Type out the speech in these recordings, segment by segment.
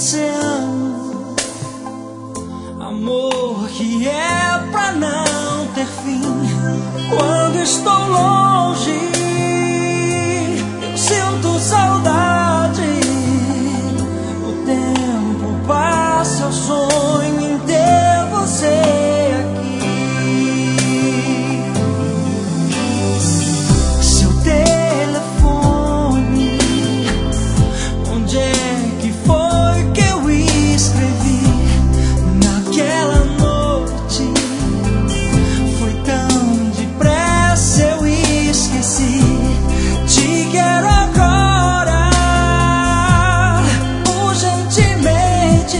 oceano, amor que é pra não ter fim. Quando estou longe, eu sinto saudade. O tempo passa, eu sonho em ter você aqui. Seu telefone, onde é que foi que eu escrevi naquela noite? Foi tão depressa, eu esqueci. Te quero agora, urgentemente.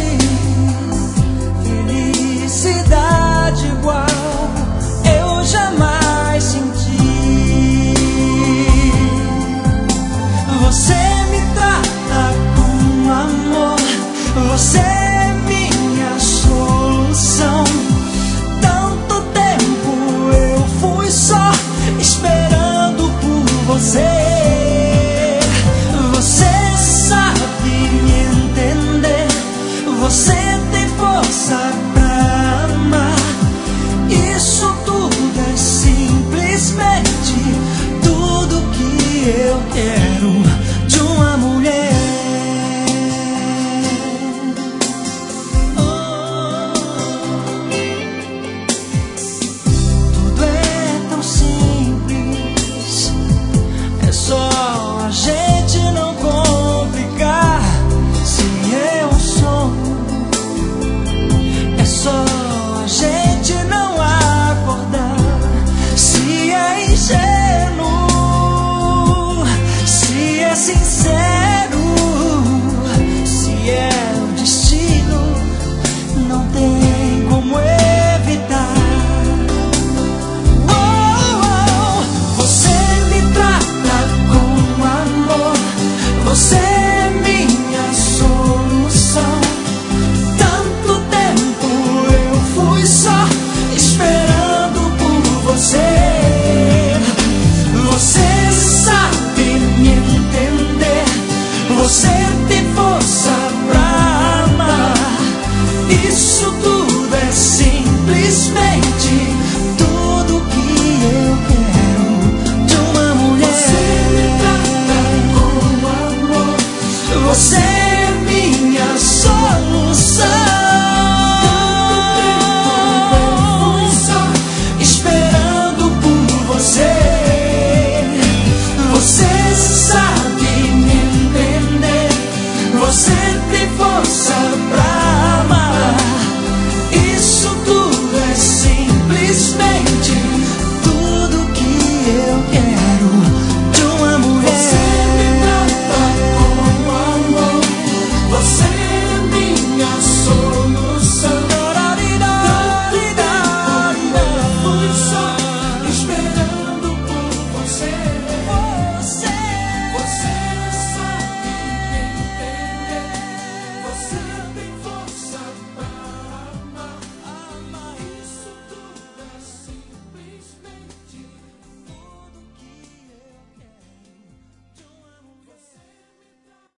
Felicidade igual eu jamais senti. Você me trata com amor, você é minha solução. Tanto tempo eu fui só esperando por você. Você sabe me entender, você tem força pra amar. Isso tudo é simplesmente tudo que eu quero de uma mulher. Tudo é tão simples, é só a gente não complicar. Se é um sonho, é só a gente não acordar. Se é ingênuo, se é sincero, se é o destino, não tem como evitar. Você me trata com amor, você